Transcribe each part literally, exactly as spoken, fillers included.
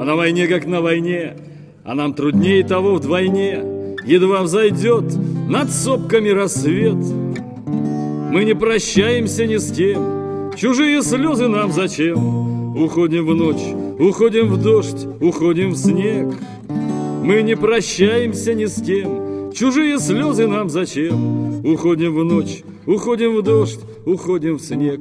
А на войне как на войне, а нам труднее того вдвойне. Едва взойдет над сопками рассвет, мы не прощаемся ни с кем, чужие слезы нам зачем? Уходим в ночь, уходим в дождь, уходим в снег. Мы не прощаемся ни с кем, чужие слезы нам зачем? Уходим в ночь, уходим в дождь, уходим в снег.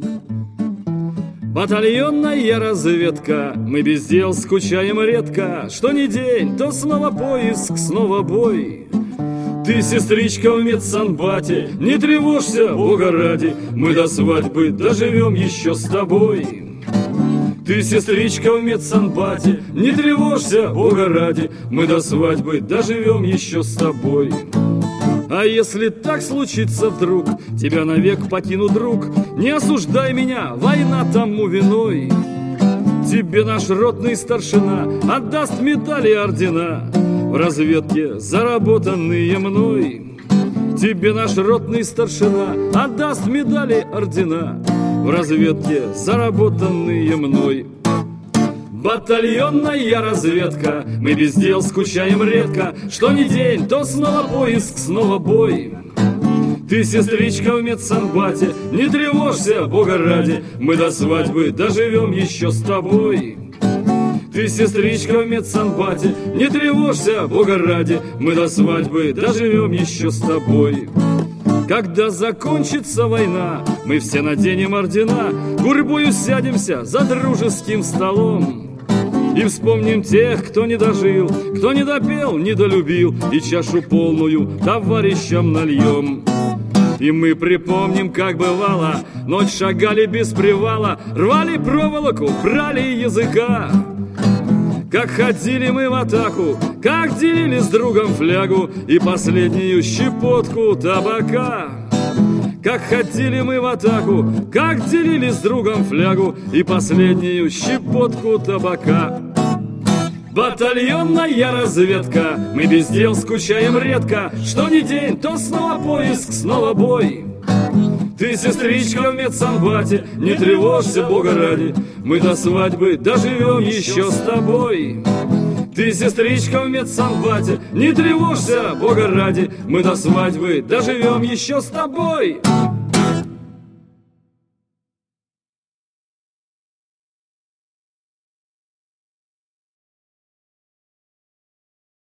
Батальонная разведка, мы без дел скучаем редко. Что ни день, то снова поиск, снова бой. Ты, сестричка, в медсанбате, не тревожься, Бога ради, мы до свадьбы доживем еще с тобой. Ты, сестричка, в медсанбате, не тревожься, Бога ради, мы до свадьбы доживем еще с тобой. А если так случится вдруг, тебя навек покину, друг, не осуждай меня, война тому виной. Тебе наш ротный старшина отдаст медали и ордена в разведке, заработанные мной. Тебе наш ротный старшина отдаст медали и ордена в разведке, заработанные мной. Батальонная разведка, мы без дел скучаем редко. Что ни день, то снова поиск, снова бой. Ты, сестричка, в медсанбате, не тревожься, Бога ради, мы до свадьбы доживем еще с тобой. Ты, сестричка, в медсанбате, не тревожься, Бога ради, мы до свадьбы доживем еще с тобой. Когда закончится война, мы все наденем ордена, гурьбою сядемся за дружеским столом и вспомним тех, кто не дожил, кто не допел, не долюбил, и чашу полную товарищам нальем. И мы припомним, как бывало, ночь шагали без привала, рвали проволоку, брали языка. Как ходили мы в атаку, как делили с другом флягу и последнюю щепотку табака. Как ходили мы в атаку, как делили с другом флягу и последнюю щепотку табака. Батальонная разведка, мы без дел скучаем редко. Что ни день, то снова поиск, снова бой. Ты, сестричка, в медсанбате, не тревожься, Бога ради, мы до свадьбы доживем еще с тобой. Ты, сестричка, в медсанбате, не тревожься, Бога ради, мы до свадьбы доживем еще с тобой.